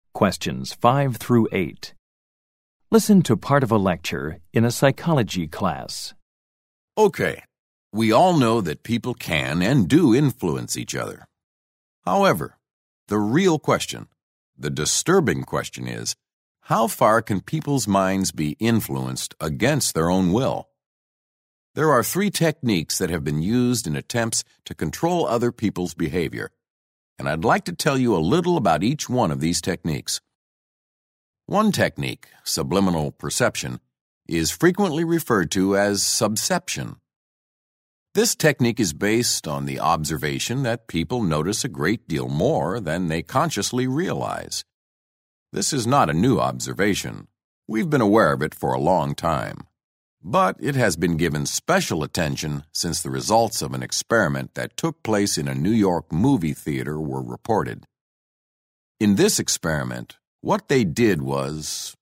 Questions 5 through 8. Listen to part of a lecture in a psychology class. Okay, we all know that people can and do influence each other. However, the real question, the disturbing question is, how far can people's minds be influenced against their own will? There are 3 techniques that have been used in attempts to control other people's behavior, and I'd like to tell you a little about each one of these techniques. One technique, subliminal perception, is frequently referred to as subception. This technique is based on the observation that people notice a great deal more than they consciously realize. This is not a new observation. We've been aware of it for a long time. But it has been given special attention since the results of an experiment that took place in a New York movie theater were reported. In this experiment, what they did was,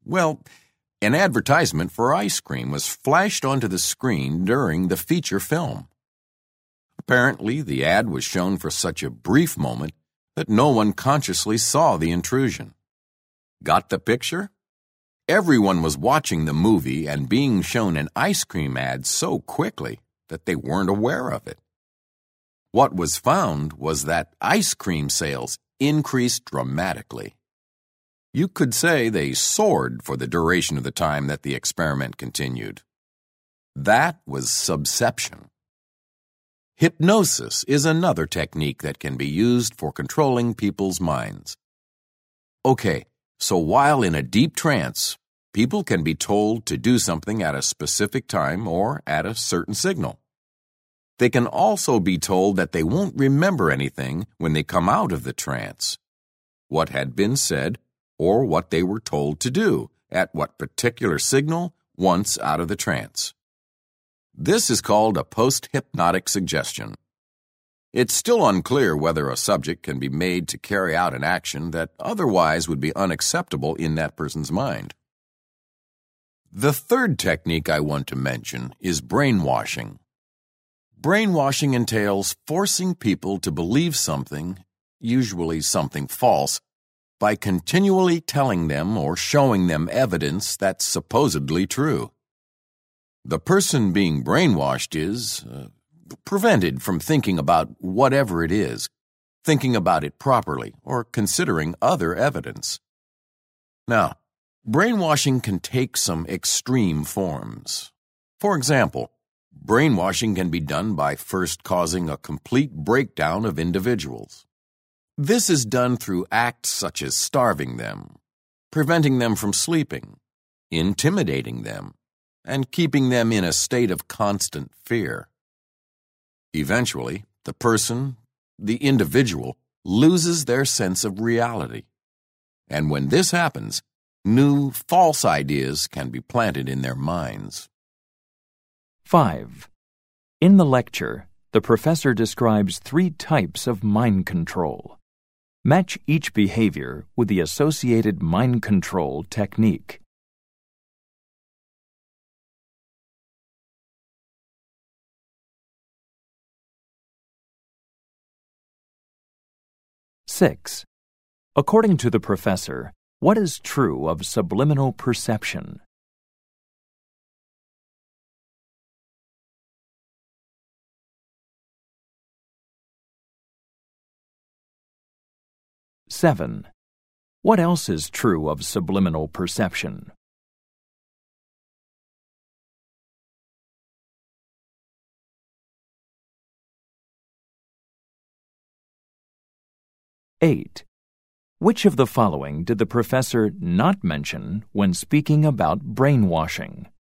an advertisement for ice cream was flashed onto the screen during the feature film. Apparently, the ad was shown for such a brief moment that no one consciously saw the intrusion. Got the picture? Everyone was watching the movie and being shown an ice cream ad so quickly that they weren't aware of it. What was found was that ice cream sales increased dramatically. You could say they soared for the duration of the time that the experiment continued. That was subception. Hypnosis is another technique that can be used for controlling people's minds. Okay, so while in a deep trance, people can be told to do something at a specific time or at a certain signal. They can also be told that they won't remember anything when they come out of the trance. What had been said or what they were told to do at what particular signal once out of the trance. This is called a post-hypnotic suggestion. It's still unclear whether a subject can be made to carry out an action that otherwise would be unacceptable in that person's mind. The third technique I want to mention is brainwashing. Brainwashing entails forcing people to believe something, usually something false, by continually telling them or showing them evidence that's supposedly true. The person being brainwashed is prevented from thinking about whatever it is, thinking about it properly, or considering other evidence. Now, brainwashing can take some extreme forms. For example, brainwashing can be done by first causing a complete breakdown of individuals. This is done through acts such as starving them, preventing them from sleeping, intimidating them, and keeping them in a state of constant fear. Eventually, the person, the individual, loses their sense of reality. And when this happens, new false ideas can be planted in their minds. 5. In the lecture, the professor describes 3 types of mind control. Match each behavior with the associated mind control technique. Six. According to the professor, what is true of subliminal perception? Seven. What else is true of subliminal perception? 8. Which of the following did the professor not mention when speaking about brainwashing?